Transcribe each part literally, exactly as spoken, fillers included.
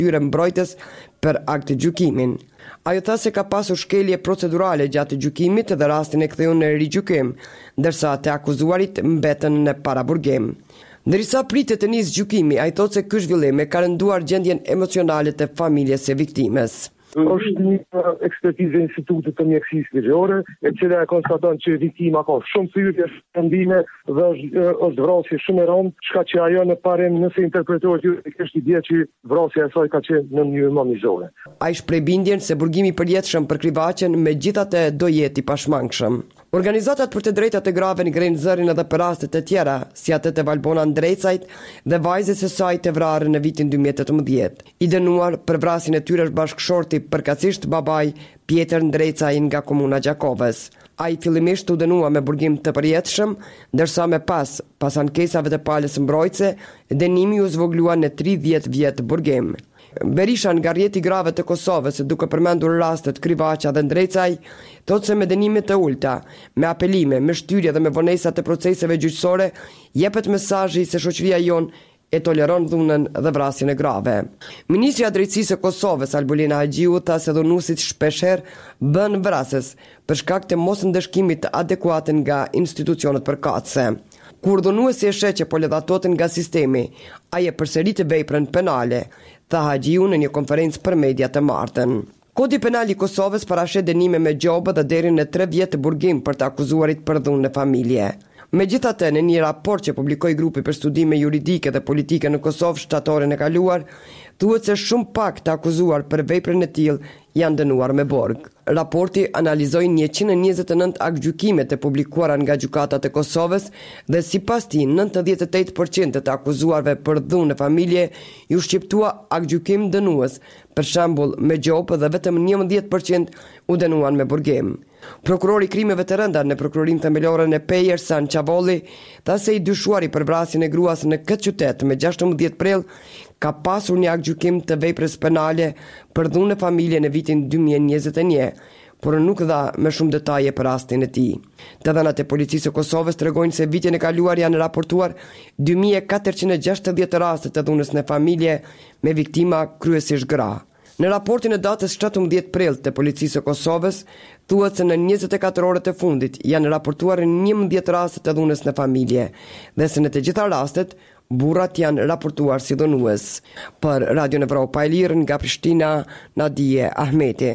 tyre mbrojtës për akt gjykimin. Ajo tha se ka pasur shkelje procedurale gjatë gjykimit dhe rastin e ktheu në rigjykim, ndërsa të akuzuarit mbetën në paraburgim. Ndërsa pritet të nisë gjykimi, ai thotë se ky zhvillim e ka rënduar gjendjen emocionale të familjes së viktimës. Është një ekspertizë e Institutit të Mjekësisë Ligjore, e cila e konstaton që viktima ka shumë pyetje, shëndime dhe është, është vrasje shumë e rëndë, çka që ajo në parim nëse interpretohet juridikisht i dihet që vrasja e saj ka qenë në mënyrë mamizore. Ai shpreh bindjen se burgimi i përjetshëm për Krivaçen megjithatë do jetë i pashmangshëm. Organizatat për të drejtat e grave ngrenë zërin edhe për raste të tjera, si atë të Valbona Ndrecajt dhe vajzës së saj të vrarë në vitin dy mijë e tetëmbëdhjetë. I dënuar për vrasjen e tyre është bashkëshorti përkatësisht babai Pjetër Ndrecaj nga komuna Gjakovës. Ai fillimisht u dënua me burgim të përjetshëm, ndërsa më pas, pas ankesave të palës mbrojtëse, dënimi u zvoglua në tridhjetë vjet burgim. Berisha nga rjeti grave të Kosovës, duke përmendur rastet Krivaça dhe Ndrecaj, thotë se me dënime të ulta, me apelime, me shtyrje dhe me vonesa të proceseve gjyqësore, jepet mesazhi se shoqëria jonë e toleron dhunën dhe vrasjen e grave. Ministrja e Drejtësisë së Kosovës, Albulina Haxhiu, tha se dhunuesit shpeshherë bën vrasës për shkak të mos ndëshkimit të adekuat nga institucionet përkatëse. Kur dhunuesi e sheh që po ledhatohet nga sistemi, ai e përsërit veprën penale, tha Haxhiu në një konferencë për media të martën. Kodi penal i Kosovës parashet dënime me gjobë dhe deri në tre vjet burgim për të akuzuarit për dhunë në familje. Megjithatë, në një raport që publikoi grupi për studime juridike dhe politike në Kosovë shtatorin e kaluar, thuhet se shumë pak të akuzuar për veprën e tillë janë dënuar me borg. Raporti analizoi njëqind e njëzet e nëntë aktgjykime të publikuara nga gjykatat e Kosovës dhe sipas tij nëntëdhjetë e tetë përqind të akuzuarve për dhunë në familje ju shqiptua aktgjykim dënues, për shembull me gjopë, dhe vetëm njëmbëdhjetë përqind u dënuan me burgim. Prokurori i krimeve të rënda në prokurorinë themelore në Pejer, San Çavolli, tha se i dyshuari për vrasjen e gruas në këtë qytet me gjashtëmbëdhjetë prill ka pasur një aktgjykim të veprës penale për dhunë në familje në vitin dy mijë e njëzet e një, por nuk dha me shumë detaje për rastin e tij. Të dhënat e policisë së Kosovës tregojnë se vitin e kaluar janë raportuar dy mijë e katërqind e gjashtëdhjetë raste të dhunës në familje me viktima kryesisht gra. Në raportin e datës shtatëmbëdhjetë prill të policisë së Kosovës, thuhet se në njëzet e katër orët e fundit janë raportuar njëmbëdhjetë raste të dhunës në familje dhe se në të gjitha rastet burrat janë raportuar si dhunues. Për Radio Evropa e Lirë nga Prishtina, Nadije Ahmeti.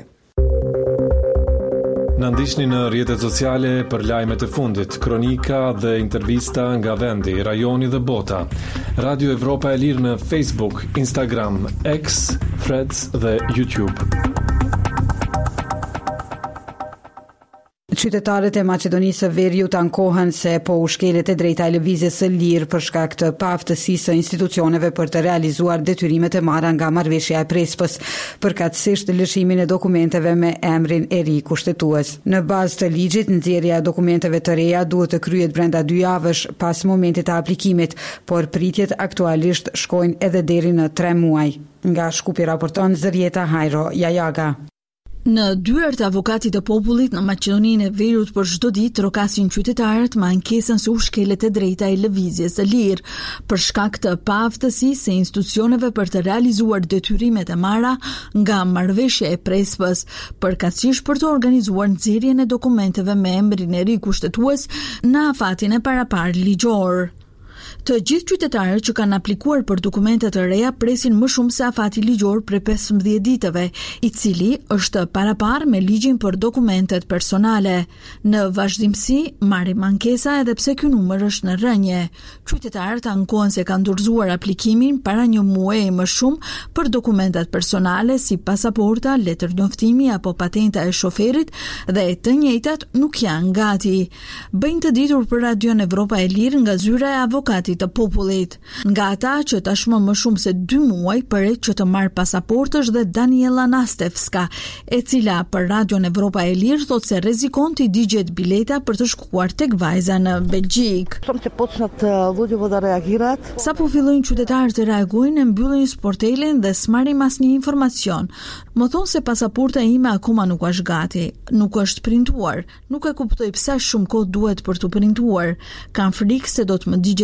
Në ndiqni në rrjetet sociale për lajmet e fundit, kronika dhe intervista nga vendi, rajoni dhe bota. Radio Evropa e Lirë në Facebook, Instagram, X, Threads dhe YouTube. Qytetarët e Maqedonisë së Veriut ankohen se po u shkelet e drejta e lëvizjes së lirë për shkak të paaftësisë së institucioneve për të realizuar detyrimet e marra nga marrëveshja e Prespës, përkatësisht lëshimin e dokumenteve me emrin e ri kushtetues. Në bazë të ligjit, nxjerrja e dokumenteve të reja duhet të kryhet brenda dy javësh pas momentit të aplikimit, por pritjet aktualisht shkojnë edhe deri në tre muaj. Nga Shkupi raporton Zërieta Hajro Jajaga. Në dyert avokatit të popullit në Maqedoninë e Veriut për çdo ditë trokasin qytetarët me ankesën se u shkelet e drejta e lëvizjes së lirë për shkak të paaftësisë së institucioneve për të realizuar detyrimet e marra nga marrëveshja e Prespës, përkatësisht për të organizuar nxjerrjen e dokumenteve me emrin e ri kushtetues në afatin e paraparë ligjor. Të gjithë qytetarët që kanë aplikuar për dokumente të reja presin më shumë se afati ligjor prej pesëmbëdhjetë ditëve, i cili është paraparë me ligjin për dokumentet personale. Në vazhdimsi, marrim ankesa edhe pse ky numër është në rënje. Qytetarët ankohen se kanë dorëzuar aplikimin para një muaji më shumë për dokumentat personale si pasaporta, letër njoftimi apo patenta e shoferit dhe të njëjtat nuk janë gati. Bëjnë të ditur për Radion Evropa e Lirë nga zyra e avokatit të popullit. Nga ata që tashmë më shumë se dy muaj përret që të marrë pasaportësh dhe Daniela Nastevska, e cila për Radion Evropa e Lirë thot se rrezikon të digjet bileta për të shkuar tek vajza në Belgjik. Sa po fillojnë qytetarët të reagojnë, e mbyllin sportelin dhe s'marrim asnjë informacion. Më thonë se pasaporta ime akoma nuk është gati, nuk është printuar, nuk e kuptoj pse shumë kohë duhet për të printuar. Kam frikë se do të më digjet bileta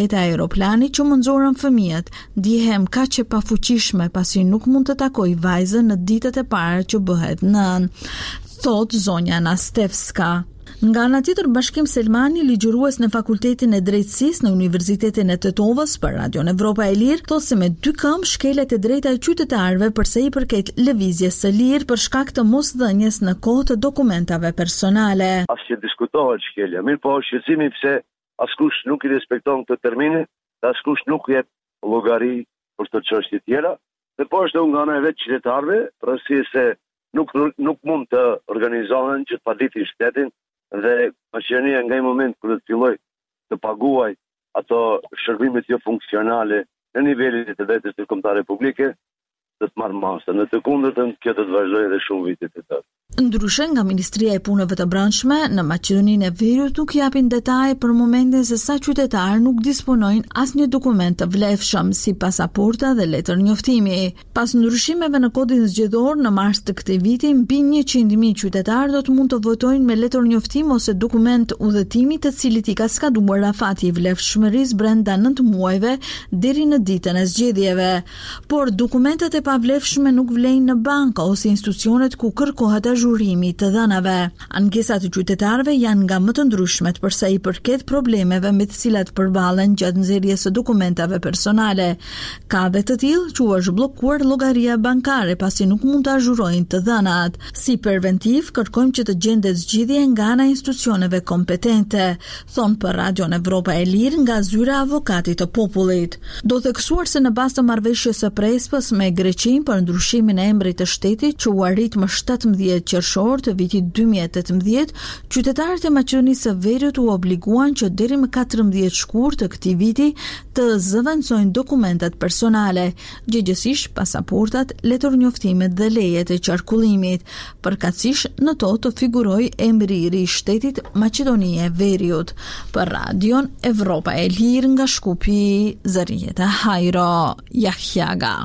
bileta e aeroplanit që mëndzorën fëmijët ndihem kaq e pafuqishme pasi nuk mund të takoj vajzën në ditët e para që bëhet nën, thot zonja Anastevska. Nga ana tjetër, Bashkim Selmani, ligjërues në Fakultetin e Drejtësisë në Universitetin e Tetovës për Radion Evropa e Lirë, thotë se me dy këmbë shkelet e drejta e qytetarëve përsa i përket lëvizjes së lirë për shkak të mosdhënies në kohë të dokumentave personale. As që diskutohet shkelja, mirë po shqetësimi pse askush nuk i respekton këtë termin, dhe askush nuk jep llogari për të çështje tjera, dhe po është nga ana e vetë qytetarëve, përsi se nuk nuk mund të organizohen që të paditin shtetin. Dhe Maqedonia nga i moment kër të filloj të paguaj ato shërbimet jo funksionale në nivelin e të vetës të kombëtare publike, të të marrë masë. Në të kundërtën, kjo të të vazhdojë edhe shumë vitet të tërë. Ndryshe nga Ministria e Punëve të Brendshme, në Maqedoninë e Veriut nuk japin detaje për momentin se sa qytetarë nuk disponojnë asnjë dokument të vlefshëm si pasaporta dhe letër njoftimi. Pas ndryshimeve në kodin zgjedhor në mars të këtij viti, mbi njëqind mijë qytetarë do të mund të votojnë me letër njoftim ose dokument udhëtimi të cilit i ka skaduar afati i vlefshmërisë brenda nëntë muajve deri në ditën e zgjedhjeve. Por dokumentet e pavlefshme nuk vlejnë në banka ose institucionet ku kërkohet zhurimi të dhënave. Ankesat e qytetarëve janë nga më të ndryshmet përsa i përket problemeve me të cilat përballen gjatë nxjerrjes së dokumentave personale. Ka dhe të tillë që është bllokuar llogaria bankare pasi nuk mund të azhurojnë të dhënat. Si preventiv, kërkojmë që të gjendet zgjidhje nga ana e institucioneve kompetente, thon për Radion Evropa e Lirë nga zyra e avokatit të popullit. Do theksuar se në bazë të marrëveshjes së Prespës me Greqinë për ndryshimin e emrit të shtetit që u arrit më shtatëmbëdhjetë qershor të vitit dy mijë e tetëmbëdhjetë, qytetarët e Maqedonisë së Veriut u obliguan që deri më katërmbëdhjetë shkurt të këtij viti të zëvendësojnë dokumentat personale, gjithsesi pasaportat, letërnjoftimet dhe lejet e qarkullimit. Përkatësisht në to të figurojë emri i ri i shtetit Maqedonia e Veriut. Për Radion Evropa e Lirë nga Shkupi, Zarieta Hajro Jahjaga.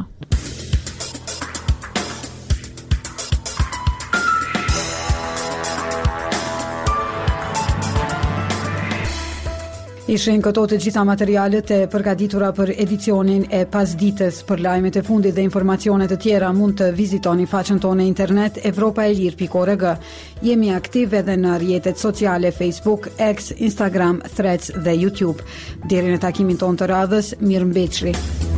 Ishin këto të gjitha materialet e përgatitura për edicionin e pasdites. Për lajmet e fundit dhe informacionet të tjera mund të vizitoni faqen tonë internet evropaelir pikë org. Jemi aktiv edhe në rrjetet sociale Facebook, X, Instagram, Threads dhe YouTube. Deri në takimin tonë të radhës, mirëmbëjtje.